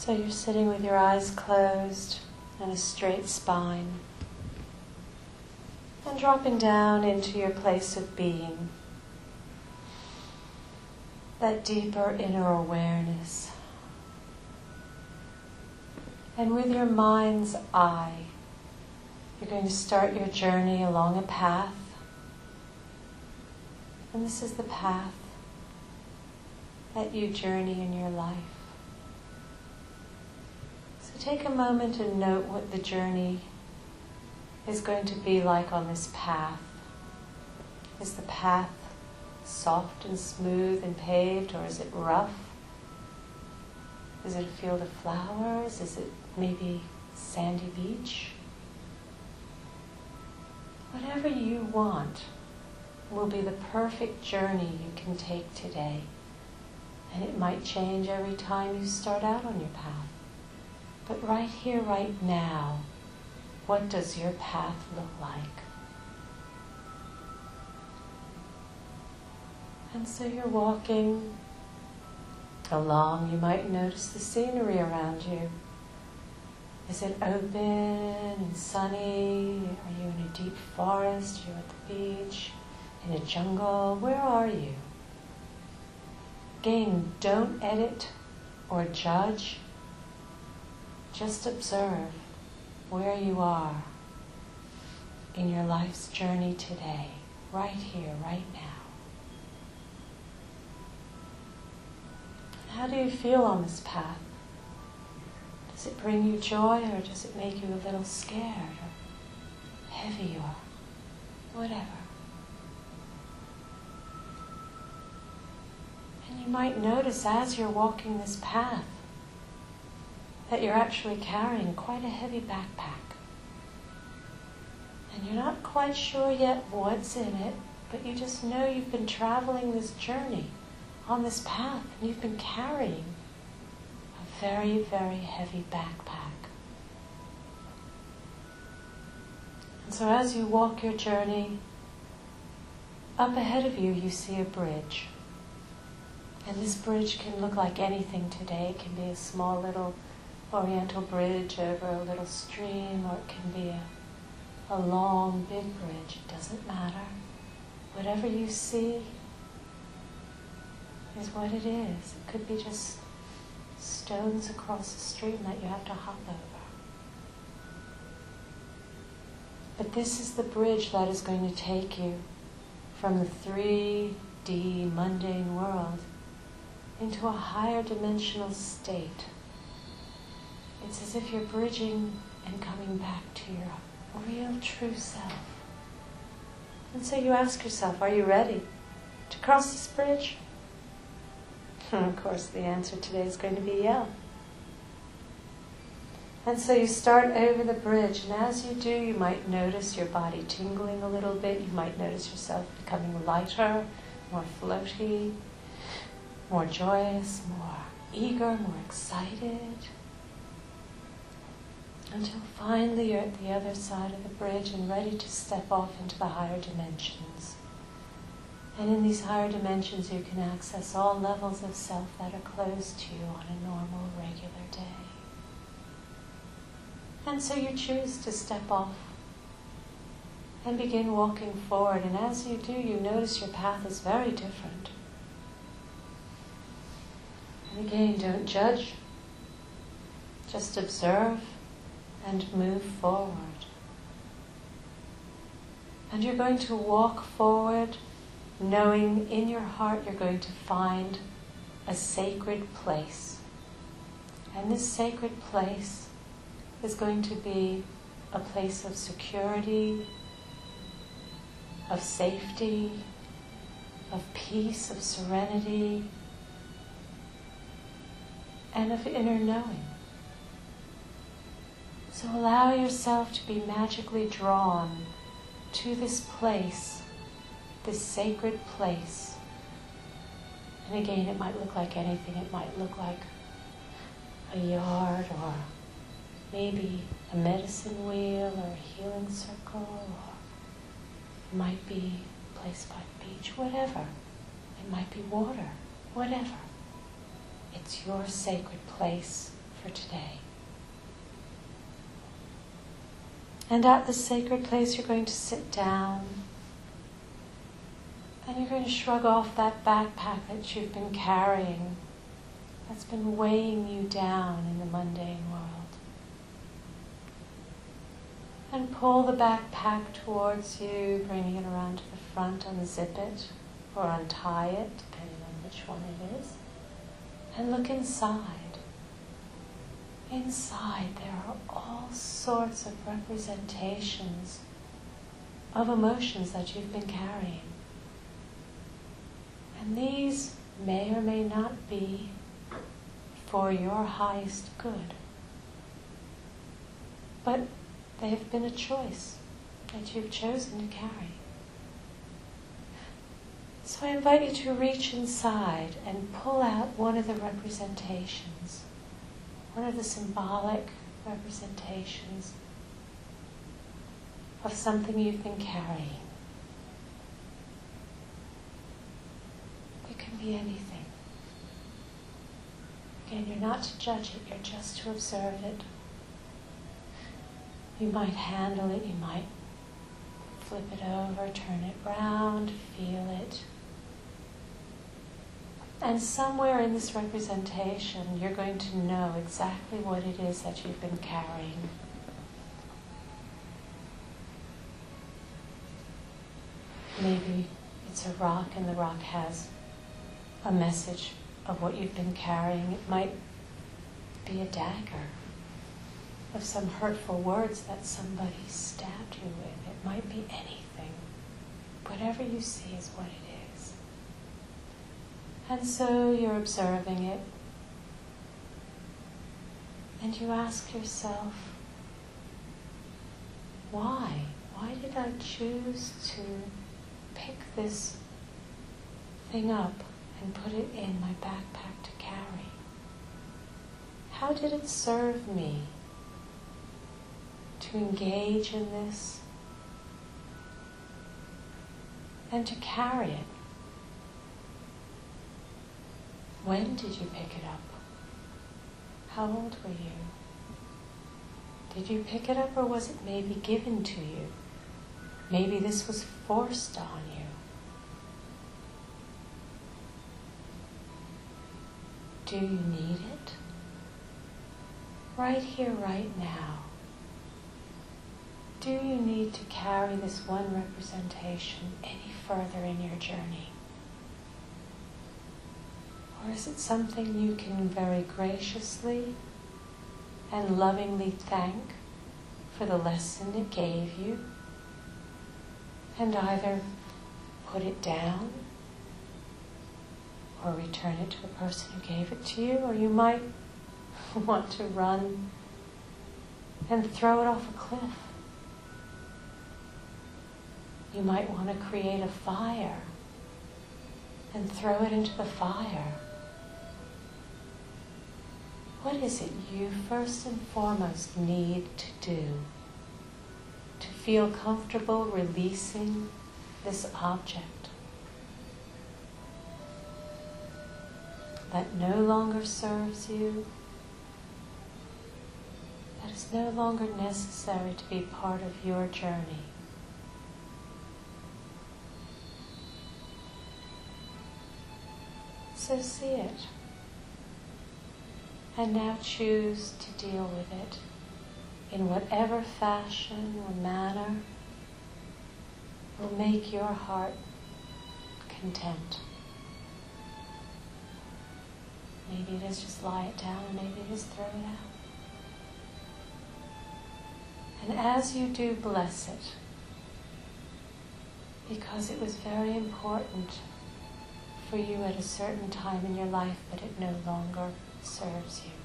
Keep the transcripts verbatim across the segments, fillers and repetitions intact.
So you're sitting with your eyes closed and a straight spine, and dropping down into your place of being, that deeper inner awareness. And with your mind's eye, you're going to start your journey along a path. And this is the path that you journey in your life. So take a moment and note what the journey is going to be like on this path. Is the path soft and smooth and paved, or is it rough? Is it a field of flowers? Is it maybe sandy beach? Whatever you want will be the perfect journey you can take today. And it might change every time you start out on your path. But right here, right now, what does your path look like? And so you're walking along. You might notice the scenery around you. Is it open and sunny? Are you in a deep forest? Are you at the beach? In a jungle? Where are you? Again, don't edit or judge. Just observe where you are in your life's journey today, right here, right now. How do you feel on this path? Does it bring you joy, or does it make you a little scared or heavy or whatever? And you might notice as you're walking this path that you're actually carrying quite a heavy backpack. And you're not quite sure yet what's in it, but you just know you've been traveling this journey on this path, and you've been carrying a very, very heavy backpack. And so as you walk your journey, up ahead of you, you see a bridge. And this bridge can look like anything today. It can be a small little oriental bridge over a little stream, or it can be a, a long, big bridge. It doesn't matter. Whatever you see is what it is. It could be just stones across the stream that you have to hop over. But this is the bridge that is going to take you from the three D mundane world into a higher dimensional state. It's as if you're bridging and coming back to your real true self. And so you ask yourself, are you ready to cross this bridge? And of course the answer today is going to be yeah. And so you start over the bridge, and as you do, you might notice your body tingling a little bit. You might notice yourself becoming lighter, more floaty, more joyous, more eager, more excited, until finally you're at the other side of the bridge and ready to step off into the higher dimensions. And in these higher dimensions you can access all levels of self that are closed to you on a normal, regular day. And so you choose to step off and begin walking forward. And as you do, you notice your path is very different. And again, don't judge. Just observe and move forward. And you're going to walk forward knowing in your heart you're going to find a sacred place. And this sacred place is going to be a place of security, of safety, of peace, of serenity, and of inner knowing. So allow yourself to be magically drawn to this place, this sacred place. And again, it might look like anything. It might look like a yard, or maybe a medicine wheel, or a healing circle, or it might be a place by the beach, whatever. It might be water, whatever. It's your sacred place for today. And at the sacred place, you're going to sit down and you're going to shrug off that backpack that you've been carrying, that's been weighing you down in the mundane world. And pull the backpack towards you, bringing it around to the front, unzip it or untie it, depending on which one it is. And look inside. Inside there are all sorts of representations of emotions that you've been carrying. And these may or may not be for your highest good. But they have been a choice that you've chosen to carry. So I invite you to reach inside and pull out one of the representations, one of the symbolic representations of something you've been carrying. It can be anything. Again, you're not to judge it, you're just to observe it. You might handle it, you might flip it over, turn it round, feel it. And somewhere in this representation, you're going to know exactly what it is that you've been carrying. Maybe it's a rock and the rock has a message of what you've been carrying. It might be a dagger of some hurtful words that somebody stabbed you with. It might be anything. Whatever you see is what it is. And so you're observing it. And you ask yourself, why? Why did I choose to pick this thing up and put it in my backpack to carry? How did it serve me to engage in this and to carry it? When did you pick it up? How old were you? Did you pick it up, or was it maybe given to you? Maybe this was forced on you. Do you need it? Right here, right now. Do you need to carry this one representation any further in your journey? Or is it something you can very graciously and lovingly thank for the lesson it gave you, and either put it down or return it to the person who gave it to you? Or you might want to run and throw it off a cliff. You might want to create a fire and throw it into the fire. What is it you first and foremost need to do to feel comfortable releasing this object that no longer serves you, that is no longer necessary to be part of your journey? So see it, and now choose to deal with it in whatever fashion or manner will make your heart content. Maybe it is just lie it down, and maybe it is throw it out. And as you do, bless it, because it was very important for you at a certain time in your life, but it no longer serves you.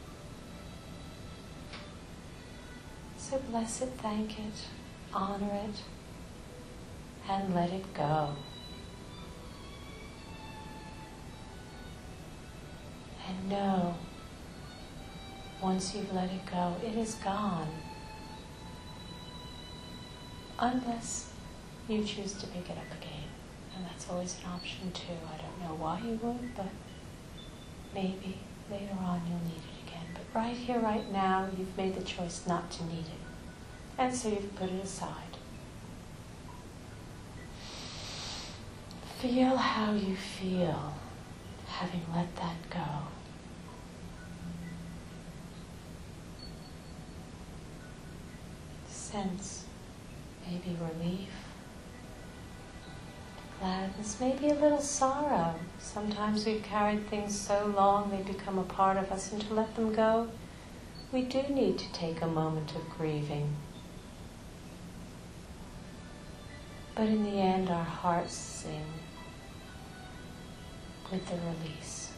So bless it, thank it, honor it, and let it go. And know, once you've let it go, it is gone. Unless you choose to pick it up again. And that's always an option too. I don't know why you would, but maybe later on you'll need it again. But right here, right now, you've made the choice not to need it. And so you've put it aside. Feel how you feel, having let that go. Sense maybe relief, gladness, maybe a little sorrow. Sometimes we've carried things so long they become a part of us, and to let them go, we do need to take a moment of grieving. But in the end, our hearts sing with the release.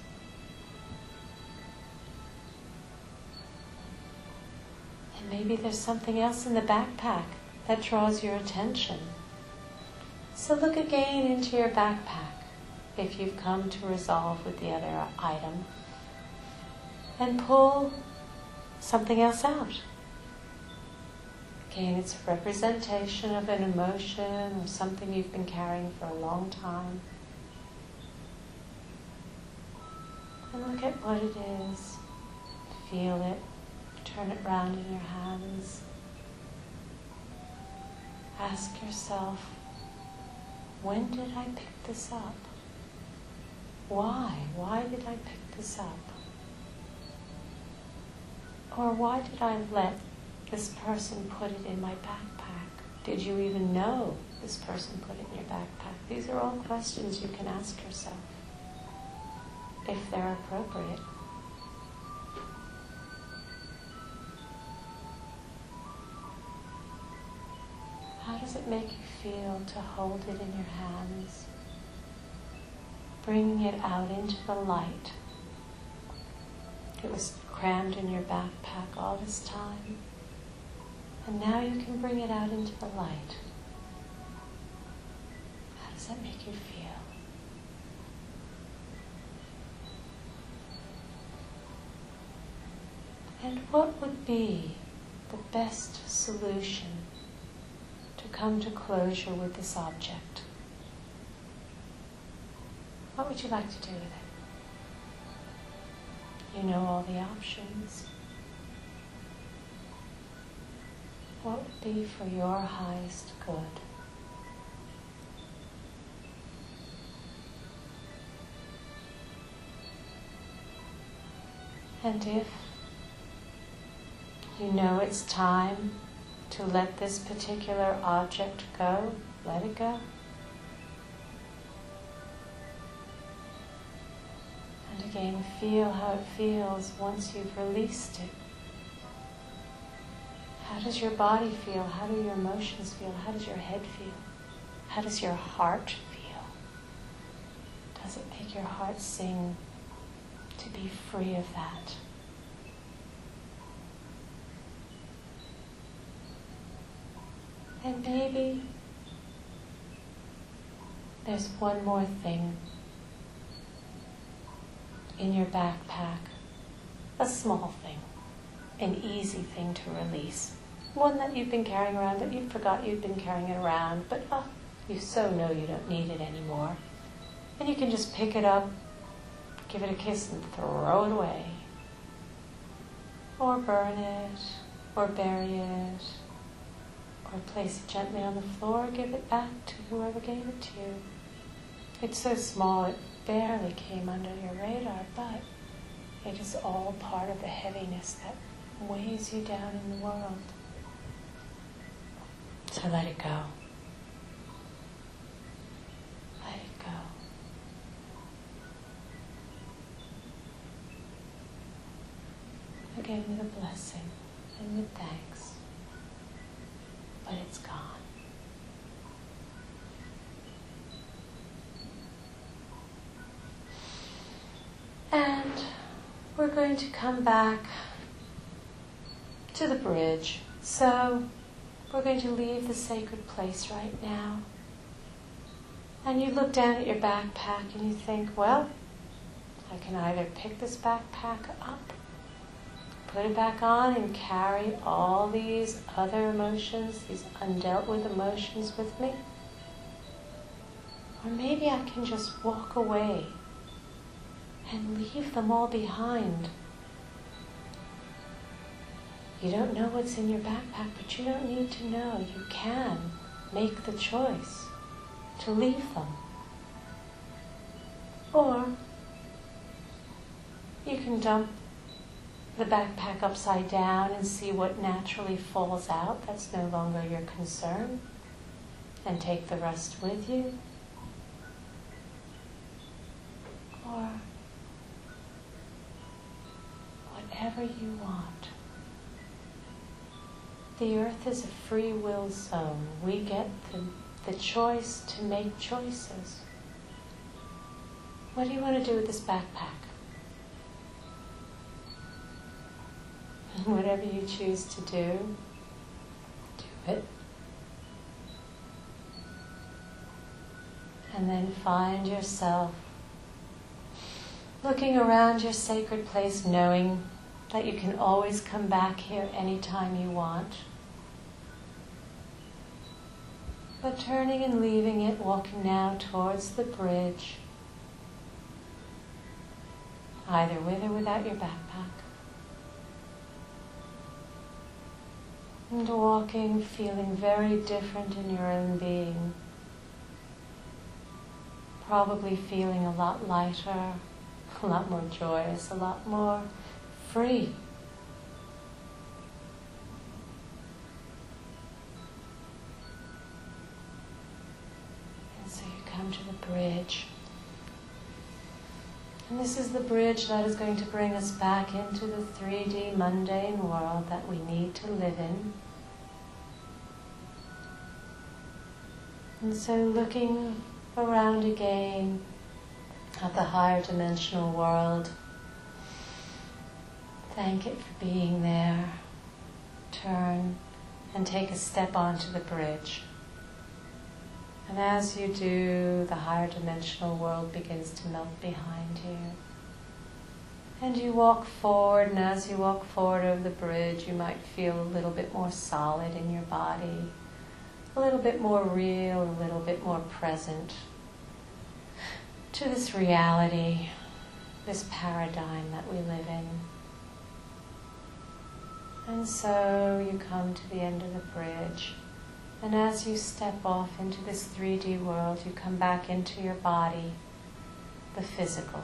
And maybe there's something else in the backpack that draws your attention. So look again into your backpack if you've come to resolve with the other item, and pull something else out. Again, it's a representation of an emotion or something you've been carrying for a long time. And look at what it is. Feel it. Turn it round in your hands. Ask yourself, when did I pick this up? Why? Why did I pick this up? Or why did I let this person put it in my backpack? Did you even know this person put it in your backpack? These are all questions you can ask yourself, if they're appropriate. How does it make you feel to hold it in your hands, bringing it out into the light? It was crammed in your backpack all this time, and now you can bring it out into the light. How does that make you feel? And what would be the best solution to come to closure with this object? What would you like to do with it? You know all the options. What would be for your highest good? And if you know it's time to let this particular object go, let it go. And again, feel how it feels once you've released it. How does your body feel? How do your emotions feel? How does your head feel? How does your heart feel? Does it make your heart sing to be free of that? And maybe there's one more thing in your backpack, a small thing, an easy thing to release, one that you've been carrying around, that you forgot you've been carrying it around, but oh, you so know you don't need it anymore. And you can just pick it up, give it a kiss and throw it away. Or burn it, or bury it, or place it gently on the floor, or give it back to whoever gave it to you. It's so small it barely came under your radar, but it is all part of the heaviness that weighs you down in the world. So let it go. Let it go. Again with a blessing and with thanks. But it's gone. And we're going to come back to the bridge. So we're going to leave the sacred place right now. And you look down at your backpack and you think, well, I can either pick this backpack up, put it back on and carry all these other emotions, these undealt with emotions with me. Or maybe I can just walk away and leave them all behind. You don't know what's in your backpack, but you don't need to know. You can make the choice to leave them. Or you can dump the backpack upside down and see what naturally falls out. That's no longer your concern. And take the rest with you. Or whatever you want. The earth is a free will zone. We get the, the choice to make choices. What do you want to do with this backpack? Whatever you choose to do, do it. And then find yourself looking around your sacred place, knowing that you can always come back here anytime you want. But turning and leaving it, walking now towards the bridge, either with or without your backpack. And walking, feeling very different in your own being. Probably feeling a lot lighter, a lot more joyous, a lot more free. And so you come to the bridge. And this is the bridge that is going to bring us back into the three D mundane world that we need to live in. And so looking around again at the higher dimensional world, thank it for being there. Turn and take a step onto the bridge. And as you do, the higher dimensional world begins to melt behind you. And you walk forward, and as you walk forward over the bridge, you might feel a little bit more solid in your body, a little bit more real, a little bit more present to this reality, this paradigm that we live in. And so you come to the end of the bridge, and as you step off into this three D world, you come back into your body, the physical.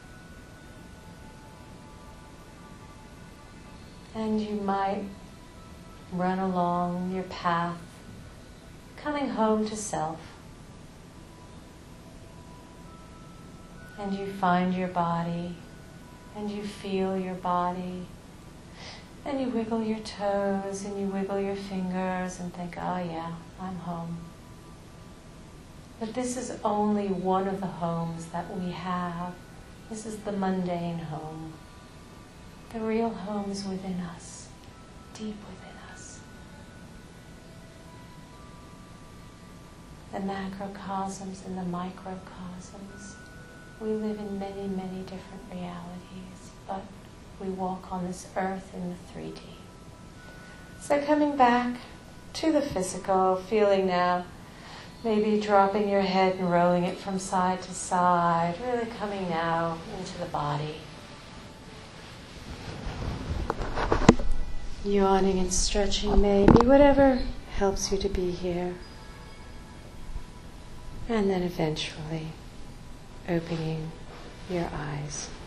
And you might run along your path, coming home to self. And you find your body, and you feel your body, and you wiggle your toes, and you wiggle your fingers, and think, oh yeah, I'm home. But this is only one of the homes that we have. This is the mundane home. The real home is within us, deep within us. The macrocosms and the microcosms. We live in many, many different realities, but we walk on this earth in the three D. So coming back to the physical, feeling now, maybe dropping your head and rolling it from side to side, really coming now into the body. Yawning and stretching maybe, whatever helps you to be here. And then eventually opening your eyes.